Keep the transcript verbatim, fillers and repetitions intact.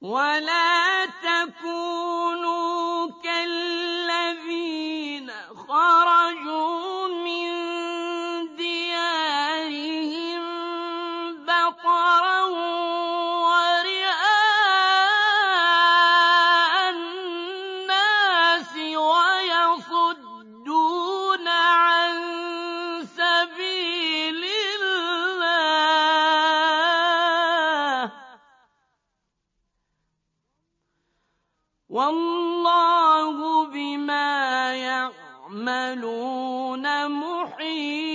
ولا تكونوا كالذين خرجوا من ديارهم بطرا ورئاء الناس ويصدون عن سبيل الله والله بما يعملون محيط.